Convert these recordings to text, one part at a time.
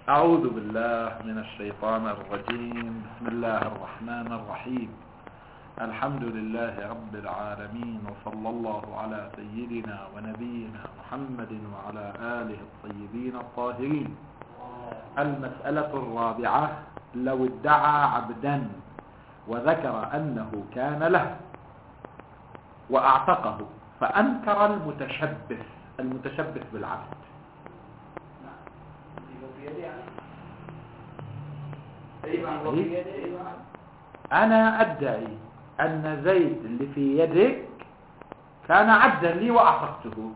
أعوذ بالله من الشيطان الرجيم. بسم الله الرحمن الرحيم. الحمد لله رب العالمين، وصلى الله على سيدنا ونبينا محمد وعلى آله الطيبين الطاهرين. المسألة الرابعة: لو ادعى عبدا وذكر أنه كان له وأعتقه فأنكر المتشبث بالعبد. أنا أدعي أن زيد اللي في يدك كان عبدا لي وأعتقته،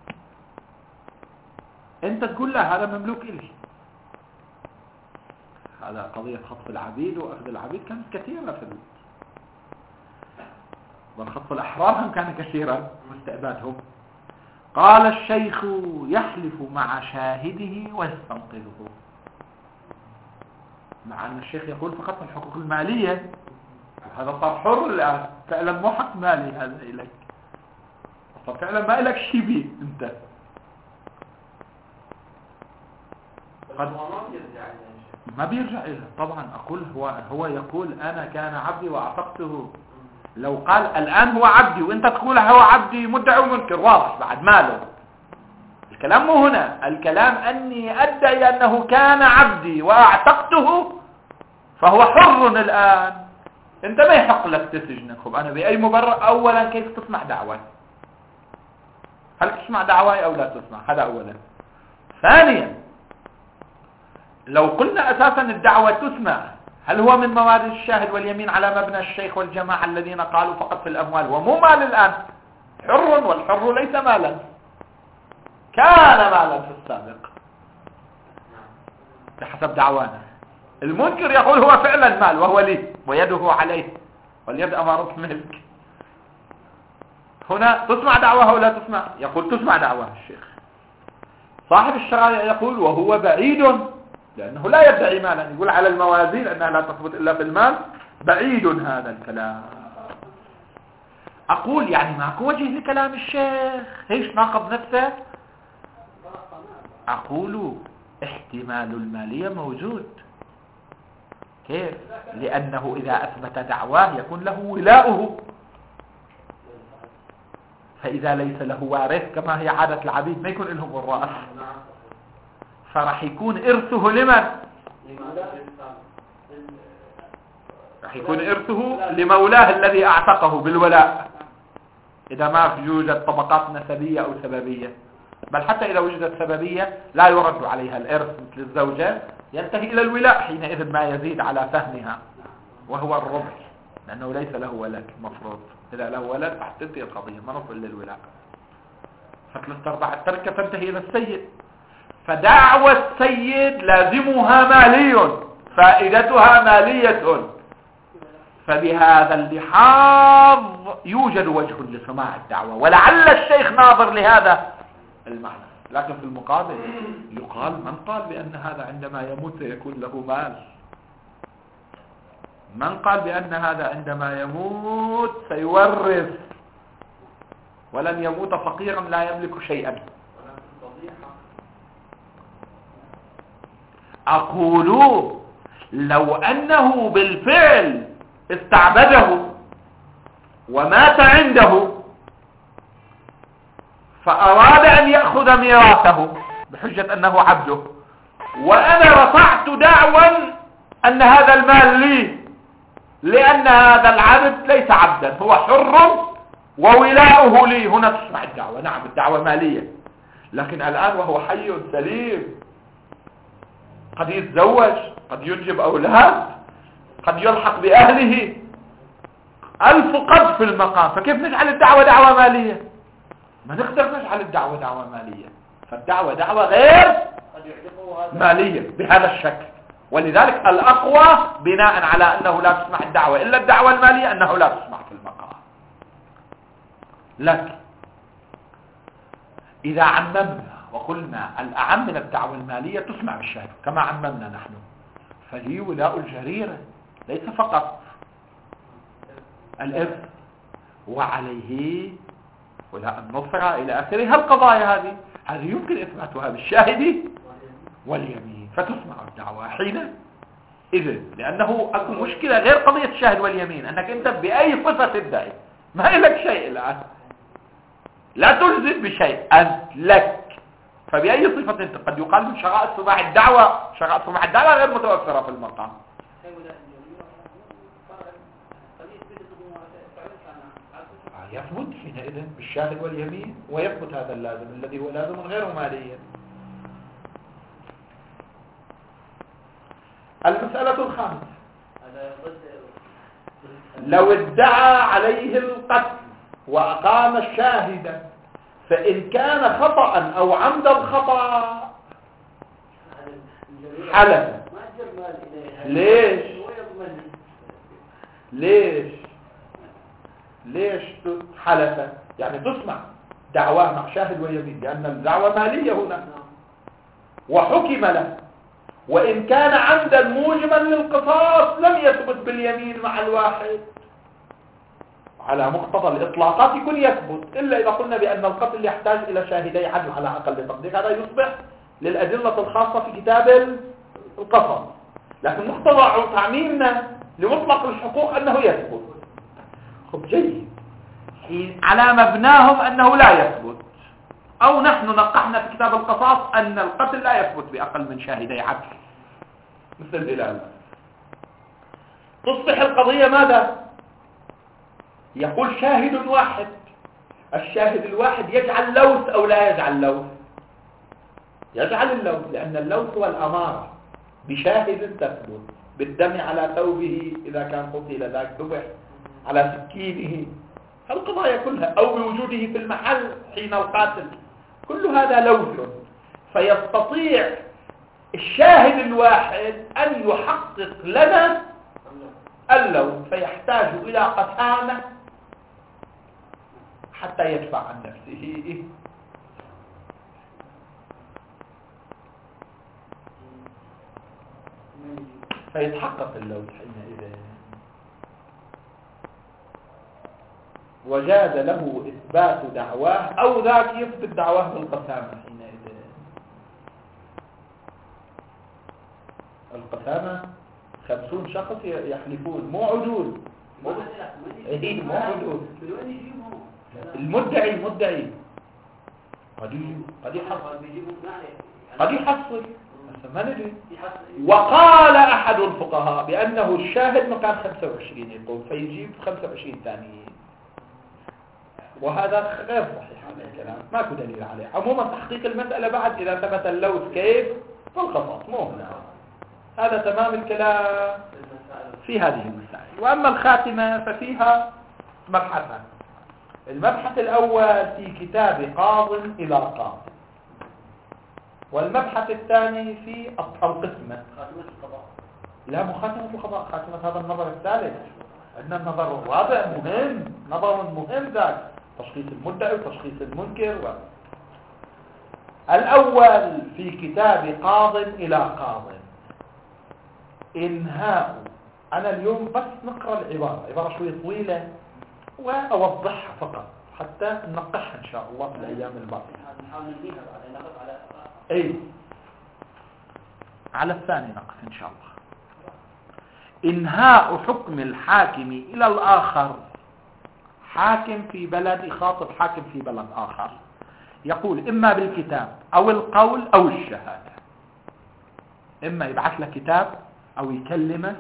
أنت تقول له هذا مملوك إلي. هذا قضية خطف العبيد وأخذ العبيد كانت كثيرة والخطف الأحرار هم كان كثيرا واستعبادهم. قال الشيخ: يحلف مع شاهده ويستنقذه. مع أن الشيخ يقول فقط الحقوق المالية، هذا صار حر الآن، فعلا مو حق مالي هذا إليك، فعلا ما إلك شيء بيه أنت. ما بيرجع إليه طبعا. أقول هو يقول أنا كان عبدي وأعتقته. لو قال الآن هو عبدي وأنت تقول هو عبدي، مدعي ومنكر واضح بعد ماله. الكلام مو هنا، الكلام أني أدعي أنه كان عبدي وأعتقته فهو حر الآن. أنت ما يحق لك تسجنه. خب أنا بأي مبرر؟ أولا كيف تسمع دعوة؟ هل تسمع دعوة أو لا تسمع؟ هذا أولا. ثانيا، لو قلنا أساسا الدعوة تسمع، هل هو من موارد الشاهد واليمين على مبنى الشيخ والجماعة الذين قالوا فقط في الأموال ومو مال الآن؟ حر، والحر ليس مالا، كان مالا في السابق بحسب دعوانا. المنكر يقول هو فعلا مال وهو لي ويده عليه، واليد أمارة ملك. هنا تسمع دعوة أو لا تسمع؟ يقول تسمع دعوة الشيخ. صاحب الشرائع يقول وهو بعيد، لأنه لا يدعي مالا، يقول على الموازين أنها لا تثبت إلا في المال. بعيد هذا الكلام. أقول يعني ماكو وجه لكلام الشيخ، هيش ناقض نفسه. أقول احتمال المالية موجود. كيف؟ لأنه إذا أثبت دعواه يكون له ولاؤه، فإذا ليس له وارث كما هي عادة العبيد ما يكون لهم وراث، فرح يكون إرثه لمن؟ رح يكون إرثه لمولاه الذي أعتقه بالولاء، إذا ما يوجد طبقات نسبية أو سببية. بل حتى إذا وجدت سببية لا يرد عليها الإرث مثل الزوجة، ينتهي إلى الولاء حينئذ ما يزيد على فهمها وهو الربع، لأنه ليس له ولد مفروض. إذا له ولد راح تنتهي القضية، ما نصل للولاء، فثلاثة أرباع التركة تنتهي إلى السيد. فدعوة السيد لازمها مالي، فائدتها مالية، فبهذا اللحاظ يوجد وجه لسماع الدعوة، ولعل الشيخ ناظر لهذا المعنى. لكن في المقابل يقال من قال بأن هذا عندما يموت سيكون له مال؟ من قال بأن هذا عندما يموت سيورث ولن يموت فقيرا لا يملك شيئا؟ أقول لو أنه بالفعل استعبده ومات عنده فأراد أن يأخذ ميراثه بحجة أنه عبده، وأنا رفعت دعوى أن هذا المال لي، لأن هذا العبد ليس عبدا، هو حر وولاؤه لي، هنا تسمع الدعوة. نعم الدعوة مالية، لكن الآن وهو حي سليم، قد يتزوج، قد ينجب أولاد، قد يلحق بأهله، ألف قد في المقام. فكيف نجعل الدعوة دعوة مالية؟ ما نقدر نجعل الدعوة دعوة مالية، فالدعوة دعوة غير مالية بهذا الشكل. ولذلك الأقوى بناء على أنه لا تسمح الدعوة إلا الدعوة المالية أنه لا تسمح في المقام. لكن إذا عممنا وقلنا الأعم من الدعوة المالية تسمع بالشهادة كما عممنا نحن، فلي ولاء الجريرة ليس فقط الإرث، وعليه ولاء النصرة إلى آخره. القضايا هذه يمكن إثباتها بالشاهد واليمين، فتسمع الدعوة حين إذن، لأنه أكو مشكلة غير قضية الشاهد واليمين، أنك أنت بأي صفة تدعي ما لك شيء الآن، لا تلزم بشيء، أنت لك، فبأي صفة أنت؟ قد يقال من شرائط سماع الدعوة، شرائط سماع الدعوة غير متوفرة في المقام. يثبت حينئذ بالشاهد واليمين، ويثبت هذا اللازم الذي هو لازم غير مالي. المسألة الخامسة: لو ادعى عليه القتل وأقام الشاهد، فإن كان خطأ أو عمد الخطأ حلف. ليش حلف؟ يعني تسمع دعواه مع شاهد ويمين، لأن الدعوة مالية هنا، وحكم له. وإن كان عمدا موجبا للقصاص لم يثبت باليمين مع الواحد، على مقتضى الإطلاقات يكون يثبت، إلا إذا قلنا بأن القتل يحتاج إلى شاهدي عدل على أقل تقدير، هذا يصبح للأدلة الخاصة في كتاب القصاص. لكن مقتضى تعميمنا لمطلق الحقوق أنه يثبت. خب جيد، على مبناهم أنه لا يثبت، أو نحن نقحنا في كتاب القصاص أن القتل لا يثبت بأقل من شاهدي عدل مثل الهلال، تصبح القضية ماذا؟ يقول شاهد واحد، الشاهد الواحد يجعل لوث أو لا يجعل لوث؟ يجعل اللوث، لأن اللوث هو الأمارة بشاهد تثبت، بالدم على ثوبه إذا كان قتل ذاك ذبح، على سكينه، القضايا كلها، أو بوجوده في المحل حين القاتل، كل هذا لوث. فيستطيع الشاهد الواحد أن يحقق لنا اللوث، فيحتاج إلى قسامة حتى يدفع عن نفسه. فيتحقق اللوث حينئذ، وجاز له إثبات دعواه، أو ذاك يثبت دعواه بالقسامة حينئذ. القسامة 50 شخص يحلفون، مو عدول، مو عدول. المدعي قد يحصل ما ندري. وقال أحد الفقهاء بأنه الشاهد مكان 25 يقول، فيجيب 25 ثانيين، وهذا غير صحيح، هذا الكلام ماكو دليل عليه. عموما تحقيق المسألة بعد إذا ثبت اللوث كيف فالقصاص مو هنا، هذا تمام الكلام في هذه المسائل. وأما الخاتمة ففيها مبحثان: المبحث الأول في كتاب قاض إلى قاض، والمبحث الثاني في القسمة. خاتمة القضاء، لا مو خاتمة القضاء، خاتمة هذا النظر الثالث. عندنا النظر الرابع مهم، نظر مهم ذاك، تشخيص المدعي وتشخيص المنكر. الأول في كتاب قاض إلى قاض: إنهاء. أنا اليوم بس نقرأ العبارة، عبارة شوية طويلة وأوضحها فقط حتى ننقحها إن شاء الله في الأيام الباقية. نحاول ننهيها بعد نقف على على الثاني نقف إن شاء الله. إنهاء حكم الحاكم إلى الآخر، حاكم في بلد يخاطب حاكم في بلد آخر، يقول إما بالكتاب أو القول أو الشهادة، إما يبعث له كتاب أو يكلمه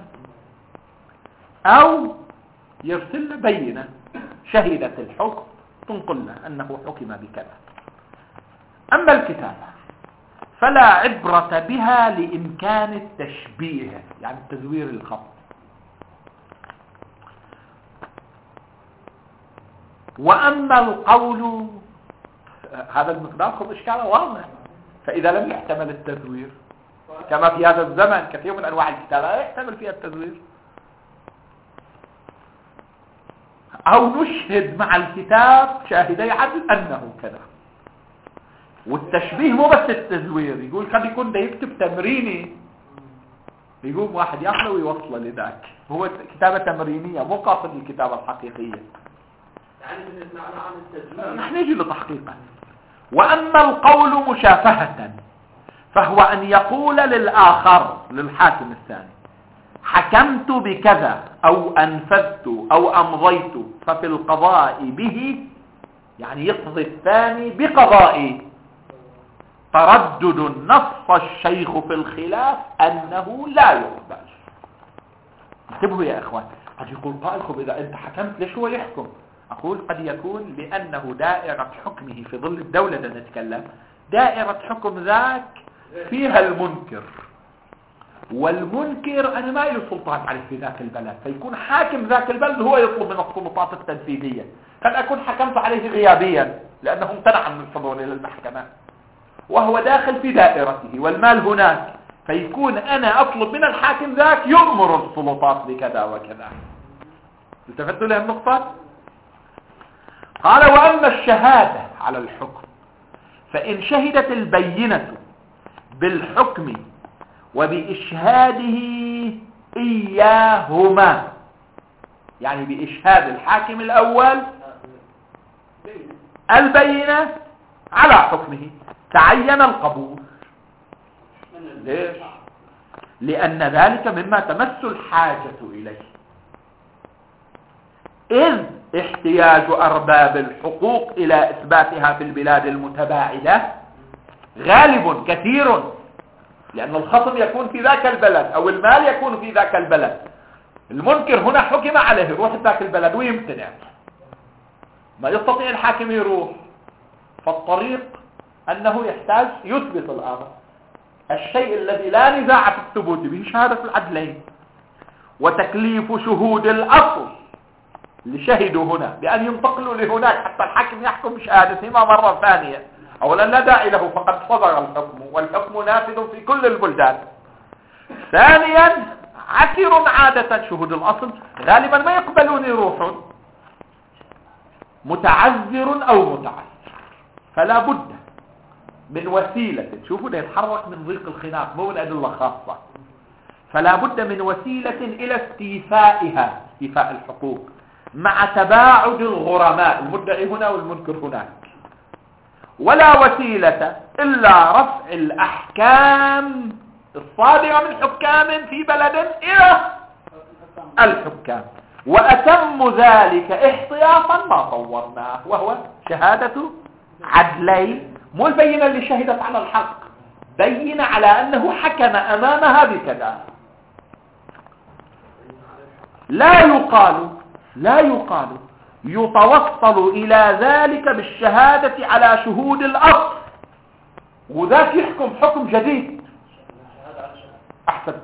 أو يرسل له بينة شهيدة الحكم تنقل له أنه حكم بكذا. أما الكتابة فلا عبرة بها لإمكان التشبيه، يعني تزوير الخط. وأما القول هذا المقدار خذ إشكاله واضح، فإذا لم يحتمل التزوير كما في هذا الزمن كثير من أنواع الكتابة لا يحتمل فيها التزوير، أو نشهد مع الكتاب شاهدي عدل أنه كذا. والتشبيه مو بس التزوير، يقول قد يكون ده يكتب تمريني، يقوم واحد ياخذه ويوصله لذاك، هو كتابة تمرينية مو قاصد الكتابة الحقيقية. يعني بالنسبة عن التزوير نحن نجي لتحقيقه. وأما القول مشافهة فهو أن يقول للآخر للحاكم الثاني حكمت بكذا أو أنفذت أو أمضيت ففي القضاء به، يعني يقضي الثاني بقضائي. تردد نص الشيخ في الخلاف أنه لا يقبل. انتبهوا يا إخوان، قد يقول قائلكم إذا أنت حكمت ليش هو يحكم؟ أقول قد يكون لأنه دائرة حكمه في ظل الدولة نتكلم، دائرة حكم ذاك فيها المنكر، والمنكر أنا ما له سلطان عليه في ذاك البلد، فيكون حاكم ذاك البلد هو يطلب من السلطات التنفيذية. قد أكون حكمت عليه غيابيا لأنه امتنع من الحضور إلى المحكمة وهو داخل في دائرته والمال هناك، فيكون أنا أطلب من الحاكم ذاك يؤمر السلطات بكذا وكذا. التفتوا لها النقطة؟ قال وأما الشهادة على الحكم فإن شهدت البينة بالحكم وبإشهاده إياهما، يعني بإشهاد الحاكم الأول البينة على حكمه، تعين القبول. ليش؟ لأن ذلك مما تمس الحاجة إليه، إذ احتياج أرباب الحقوق إلى إثباتها في البلاد المتباعدة غالب كثير، لأن الخصم يكون في ذاك البلد أو المال يكون في ذاك البلد. المنكر هنا حكم عليه يروح ذاك البلد ويمتنع، ما يستطيع الحاكم يروح، فالطريق أنه يحتاج يثبت الأمر. الشيء الذي لا نزاع في الثبوت به شهادة العدلين، وتكليف شهود الأصل اللي شهدوا هنا بأن ينتقلوا لهناك حتى الحاكم يحكم بشهادتهما مرة ثانية. أولا لا داعي له فقد صدر الحكم والحكم نافذ في كل البلدان. ثانيا عسر عادة شهود الأصل غالبا ما يقبلون يروحون، متعذر أو متعسر، فلا بد من وسيلة. شوفوا ده يتحرك من ضيق الخناق مو من أدلة خاصة، فلا بد من وسيلة إلى استيفائها، استيفاء الحقوق مع تباعد الغرماء، المدعي هنا والمنكر هناك. ولا وسيلة إلا رفع الأحكام الصادرة من حكام في بلد إلى الحكام، وأتم ذلك احتياطا ما صورناه وهو شهادة عدلين، مو البينة اللي شهدت على الحق، بين على أنه حكم أمامها بكذا. لا يقال يتوصل إلى ذلك بالشهادة على شهود الأصل، وذاك يحكم حكم جديد. أحسنت،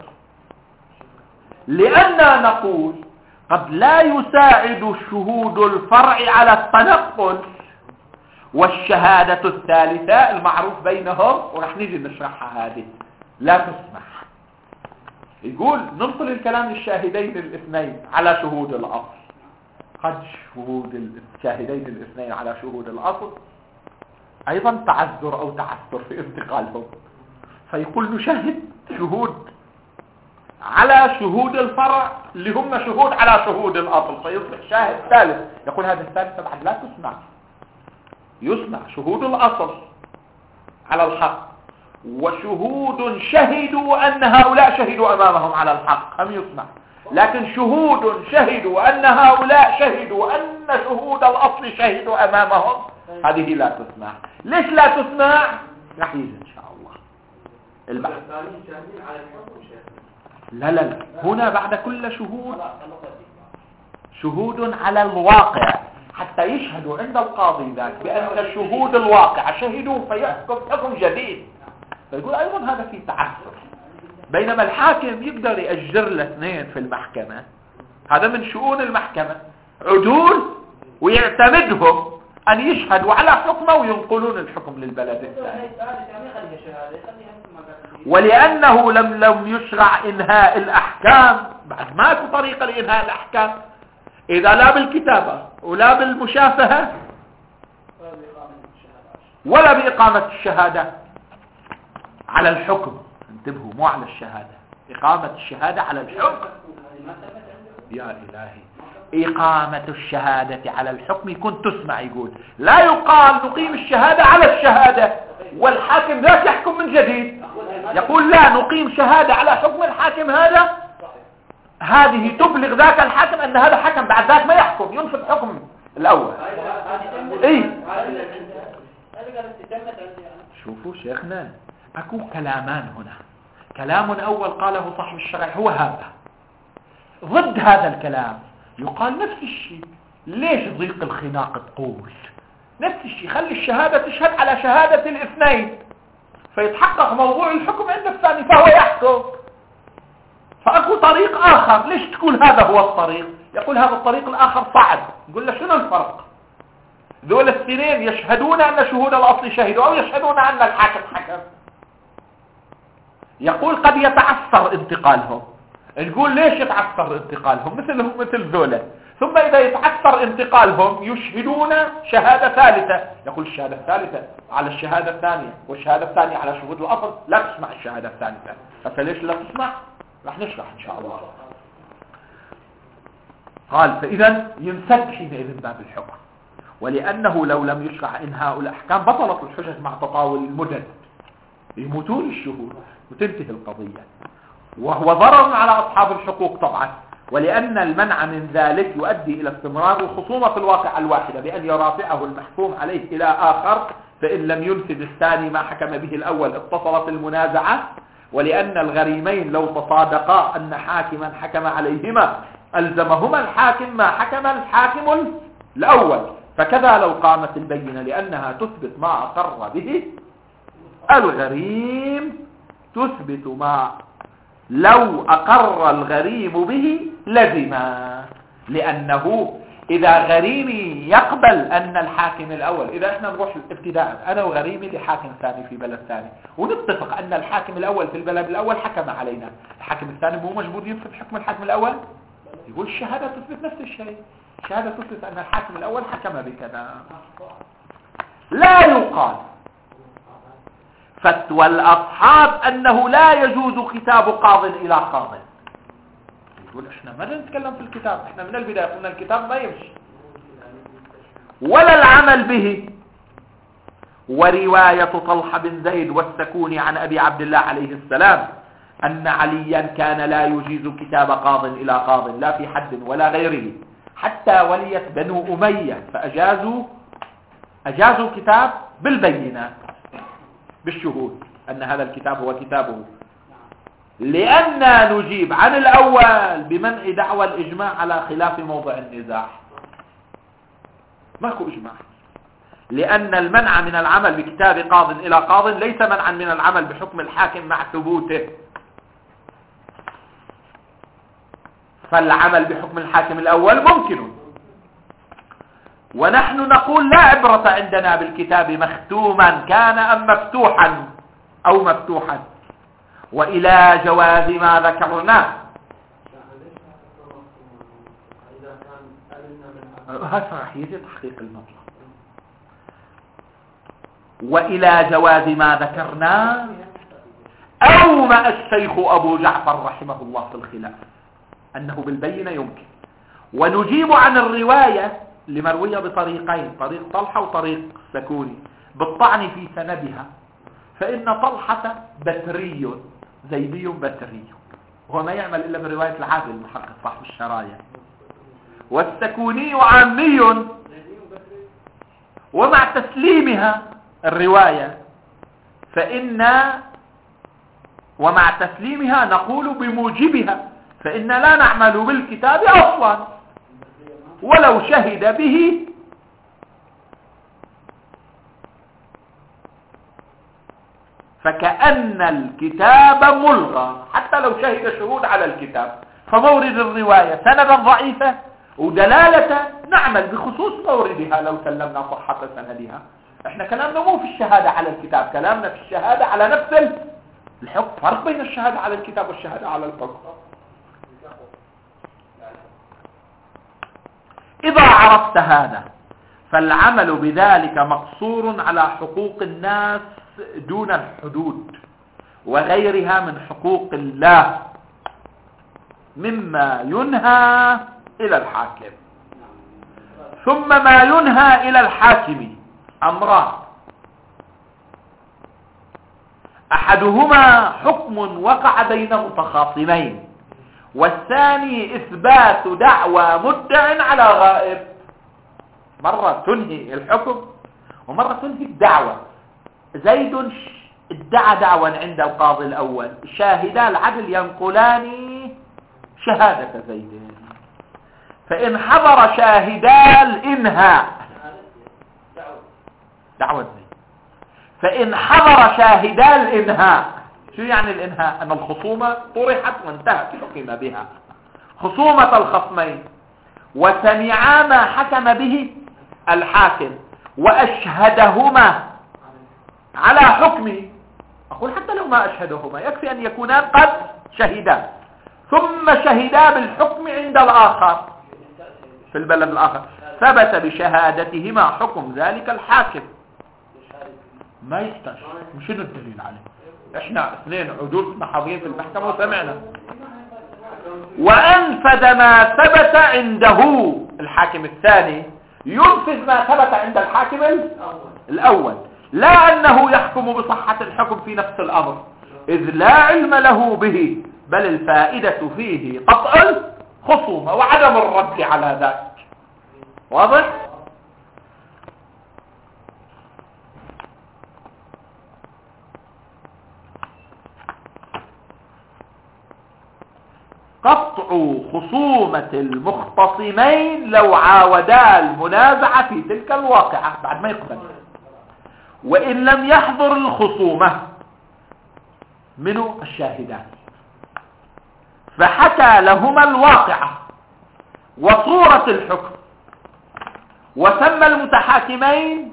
لأننا نقول قد لا يساعد شهود الفرع على التنقل، والشهادة الثالثة المعروف بينهم ورح نيجي نشرحها هذه لا تسمح. يقول ننقل الكلام للشاهدين الاثنين على شهود الأصل. قد شهود الشاهدين الاثنين على شهود الأصل أيضا تعذر أو تعثر في انتقالهم، فيقول نشهد شهود على شهود الفرع اللي هم شهود على شهود الأصل، فيصبح شاهد ثالث. يقول هذا الثالث بعد لا تسمع، يسمع شهود الأصل على الحق، وشهود شهدوا أن هؤلاء شهدوا أمامهم على الحق هم يسمع، لكن شهود شهدوا أن هؤلاء شهدوا أن شهود الأصل شهدوا أمامهم هذه لا تسمع. ليش لا تسمع؟ رح يجي إن شاء الله البحث. لا هنا بعد كل شهود على الواقع، حتى يشهدوا عند القاضي ذاك بأن شهود الواقع شهدوا فيحكم حكم جديد، فيقول أيضا هذا في تعسر. بينما الحاكم يقدر يأجر الاثنين في المحكمة، هذا من شؤون المحكمة، عدول ويعتمدهم أن يشهدوا على حكمه وينقلون الحكم للبلد الثاني. ولأنه لم يشرع إنهاء الأحكام، بعد ماكو طريقة لإنهاء الأحكام إذا لا بالكتابة ولا بالمشافهة ولا بإقامة الشهادة على الحكم. انتبهوا، مو على الشهادة، إقامة الشهادة على الحكم. يا إلهي، إقامة الشهادة على الحكم يكون تسمع. يقول لا يقال نقيم الشهادة على الشهادة، والحاكم ذاك يحكم من جديد، يقول لا نقيم شهادة على حكم الحاكم هذا، هذه تبلغ ذاك الحاكم أن هذا حكم، بعد ذاك ما يحكم، ينفذ حكم الأول. إيه شوفوا شيخنا، أكو كلامان هنا. كلام أول قاله صاحب الشرع هو هذا، ضد هذا الكلام يقال نفس الشيء. ليش ضيق الخناق تقول نفس الشيء؟ خلي الشهادة تشهد على شهادة الاثنين فيتحقق موضوع الحكم عند الثاني فهو يحكم. فأكو طريق آخر، ليش تقول هذا هو الطريق؟ يقول هذا الطريق الآخر صعب. يقول له شنو الفرق؟ دول الاثنين يشهدون أن شهود الأصل شهدوا أو يشهدون أن الحاكم حكم. يقول قد يتعثر انتقالهم. نقول ليش يتعثر انتقالهم؟ مثل ذولا. ثم إذا يتعثر انتقالهم يشهدون شهادة ثالثة. يقول الشهادة الثالثة على الشهادة الثانية والشهادة الثانية على شهود الأصل، لا تسمع الشهادة الثالثة. فليش لا تسمع؟ راح نشرح إن شاء الله. قال فإذا ينسد حينئذ باب الحكم، ولأنه لو لم يشرع إنهاء الأحكام بطلت الحجج مع تطاول المدد، يموتون الشهود وتنتهي القضية، وهو ضرر على أصحاب الحقوق طبعا. ولأن المنع من ذلك يؤدي إلى استمرار الخصومة في الواقعة الواحدة بأن يرافعه المحكوم عليه إلى آخر، فإن لم ينفذ الثاني ما حكم به الأول اتصلت المنازعة. ولأن الغريمين لو تصادقا أن حاكما حكم عليهما ألزمهما الحاكم ما حكم الحاكم الأول، فكذا لو قامت البينة لأنها تثبت ما أقر به الغريم تثبت ما لو أقر الغريم به لزما. لأنه إذا غريمي يقبل أن الحاكم الأول، إذا إحنا نروح ابتداء أنا وغريمي لحاكم ثاني في بلد ثاني ونتفق أن الحاكم الأول في البلد الأول حكم علينا، الحاكم الثاني مو مجبور ينفذ حكم الحاكم الأول؟ يقول الشهادة تثبت نفس الشيء، الشهادة تثبت أن الحاكم الأول حكم بكذا. لا يقال فتوى الأصحاب أنه لا يجوز كتاب قاض إلى قاض. يقول احنا ما نتكلم في الكتاب، احنا من البداية قلنا الكتاب ما يمشي، ولا العمل به. ورواية طلحة بن زيد والسكوني عن أبي عبد الله عليه السلام أن عليا كان لا يجيز كتاب قاض إلى قاض لا في حد ولا غيره، حتى وليت بنو أمية فأجازوا كتاب بالبينات بالشهود أن هذا الكتاب هو كتابه، لأننا نجيب عن الأول بمنع دعوى الإجماع على خلاف موضع النزاع. ماكو إجماع، لأن المنع من العمل بكتاب قاض إلى قاض ليس منعا من العمل بحكم الحاكم مع ثبوته، فالعمل بحكم الحاكم الأول ممكن. ونحن نقول لا عبرة عندنا بالكتاب مختوما كان أم مفتوحا أو مفتوحا، وإلى جواز ما ذكرناه. هذا راح يجي تحقيق المطلب. وإلى جواز ما ذكرناه أومأ الشيخ أبو جعفر رحمه الله في الخلاف أنه بالبينة يمكن. ونجيب عن الرواية لمروية بطريقين، طريق طلحة وطريق سكوني، بالطعن في سندها، فإن طلحة بتري زيدي بتري، هو ما يعمل إلا من رواية العادل المحقق صاحب الشرايع، والسكوني عامي، ومع تسليمها الرواية ومع تسليمها نقول بموجبها، فإن لا نعمل بالكتاب أصلا ولو شهد به. فكأن الكتاب ملغى حتى لو شهد شهود على الكتاب، فمورد الرواية سندا ضعيفة ودلالة نعمل بخصوص موردها لو سلمنا صحة سندها. احنا كلامنا مو في الشهادة على الكتاب، كلامنا في الشهادة على نفس الحكم. فرق بين الشهادة على الكتاب والشهادة على الحكم. إذا عرفت هذا فالعمل بذلك مقصور على حقوق الناس دون الحدود وغيرها من حقوق الله مما ينهى إلى الحاكم. ثم ما ينهى إلى الحاكم أمران: أحدهما حكم وقع بين متخاصمين، والثاني إثبات دعوى مدع على غائب. مرة تنهي الحكم ومرة تنهي الدعوة. زيد ادعى دعوى عند القاضي الأول، شاهدا العدل ينقلان شهادة زيد، فإن حضر شاهدا الإنهاء دعوة زيد، فإن حضر شاهدا الإنهاء، شو يعني الإنهاء؟ أن الخصومة طرحت وانتهت حكم بها، خصومة الخصمين، وسمعا ما حكم به الحاكم وأشهدهما على حكمه. أقول حتى لو ما أشهدهما يكفي أن يكونان قد شهدا، ثم شهدا بالحكم عند الآخر في البلد الآخر، ثبت بشهادتهما حكم ذلك الحاكم. ما يحتاج، شنو الدليل عليه؟ احنا اثنين عدول محاضرين في المحكمة وسمعنا، وأنفذ ما ثبت عنده الحاكم الثاني ينفذ ما ثبت عند الحاكم الأول، لا أنه يحكم بصحة الحكم في نفس الأمر إذ لا علم له به، بل الفائدة فيه قطع الخصومة وعدم الرد على ذلك. واضح؟ قطع خصومة المختصمين لو عاودا المنازعة في تلك الواقعة بعد ما يقبل، وإن لم يحضر الخصومة منه الشاهدان، فحكى لهما الواقعة وصورة الحكم، وسمى المتحاكمين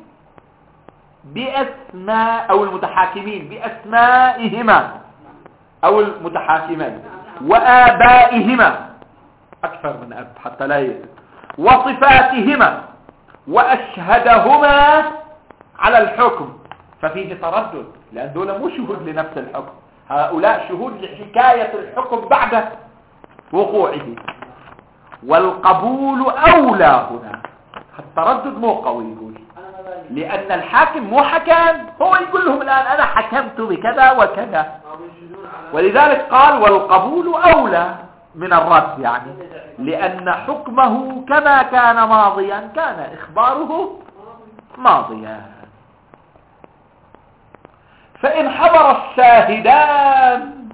بأسماء أو المتحاكمين بأسمائهما أو المتحاكمين وآبائهما، أكثر من أب حتى لا يزيد، وصفاتهما، وأشهدهما على الحكم، ففيه تردد لأن دول مو شهود لنفس الحكم، هؤلاء شهود لحكاية الحكم بعد وقوعه. والقبول أولى هنا، التردد مو قوي يقول، لأن الحاكم مو حكم، هو يقول لهم الآن أنا حكمت بكذا وكذا، ولذلك قال والقبول أولى من الرد، يعني لأن حكمه كما كان ماضيا كان إخباره ماضيا. فإن حضر الشاهدان،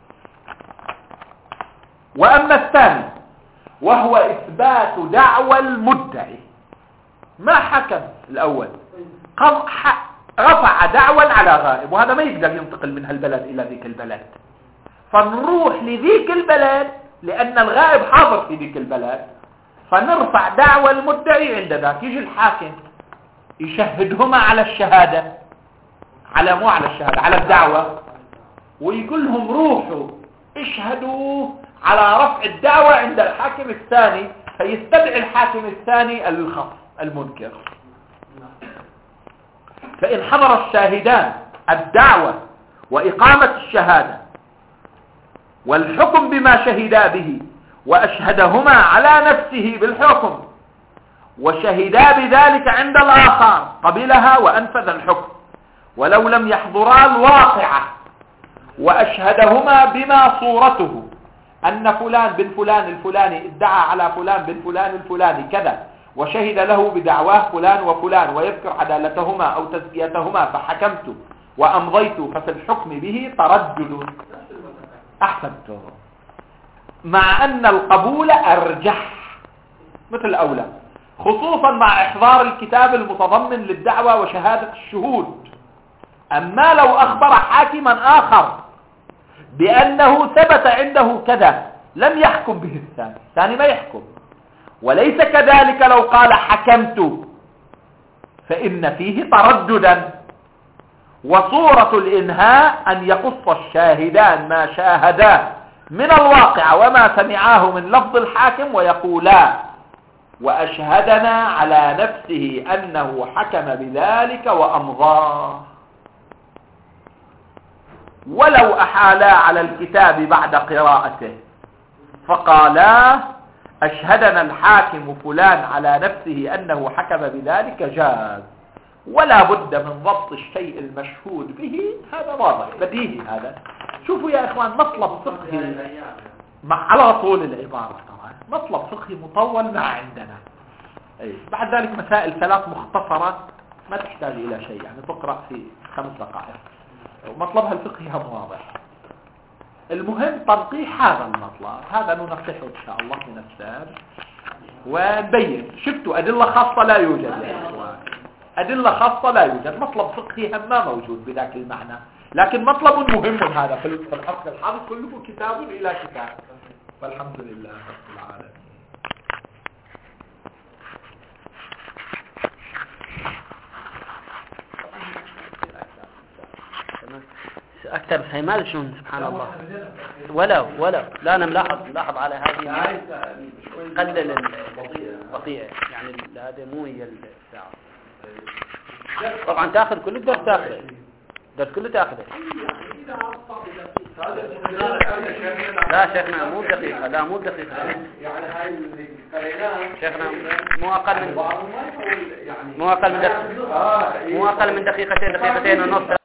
وأما الثاني وهو إثبات دعوى المدعي، ما حكم الأول، رفع دعوى على غائب، وهذا ما يقدر ينتقل من هالبلد إلى ذيك البلد، فنروح لذيك البلد لأن الغائب حاضر في ذيك البلد، فنرفع دعوى المدعي عند ذاك. يجي الحاكم يشهدهما على الشهادة، على مو على الشهادة، على الدعوة، ويقول لهم روحوا اشهدوا على رفع الدعوة عند الحاكم الثاني، فيستدعي الحاكم الثاني الخصم المنكر. فإن حضر الشاهدان الدعوة وإقامة الشهادة والحكم بما شهدا به، وأشهدهما على نفسه بالحكم، وشهدا بذلك عند الآخر، قبلها وأنفذ الحكم، ولو لم يحضرا الواقعة، وأشهدهما بما صورته أن فلان بن فلان الفلاني ادعى على فلان بن فلان الفلاني كذا، وشهد له بدعواه فلان وفلان، ويذكر عدالتهما أو تزكيتهما، فحكمت وأمضيت، ففي الحكم به تردد. أحسنت، مع أن القبول أرجح مثل أولى، خصوصا مع إحضار الكتاب المتضمن للدعوة وشهادة الشهود. أما لو أخبر حاكما آخر بأنه ثبت عنده كذا لم يحكم به الثاني ما يحكم. وليس كذلك لو قال حكمت، فإن فيه ترددا. وصورة الإنهاء أن يقص الشاهدان ما شاهدا من الواقع وما سمعاه من لفظ الحاكم، ويقولا وأشهدنا على نفسه أنه حكم بذلك وأمضاه، ولو أحالا على الكتاب بعد قراءته فقالا أشهدنا الحاكم فلان على نفسه أنه حكم بذلك جاز، ولا بد من ضبط الشيء المشهود به، هذا واضح بديهي. هذا شوفوا يا إخوان مطلب فقهي على طول العبارة، طبعا مطلب فقهي مطول ما عندنا. بعد ذلك مسائل 3 مختصرة ما تحتاج إلى شيء، يعني تقرأ في 5 دقائق، مطلبها الفقهي هم واضح. المهم تنقيح هذا المطلب، هذا ننقحه إن شاء الله من السابق ونبين. شفتوا أدلة خاصة لا يوجد يا إخوان، أدلة خاصة لا يوجد، مطلب فقهي هم ما موجود بذاك المعنى، لكن مطلب مهم هذا في الحق الحاضر كله كتاب إلى كتاب. والحمد لله رب العالمين. أكثر هيمال شلون سبحان الله. ولو لا أنا ملاحظ على هذه قلل البطيئة، يعني هذا مو هي الساعة. طبعا تأخذ كل الدرس، الدرس كله تأخذه. لا شيخنا مو دقيقة، لا مو دقيقة، يعني هاي اللي قريناها شيخنا مو أقل من دقيقتين ونص.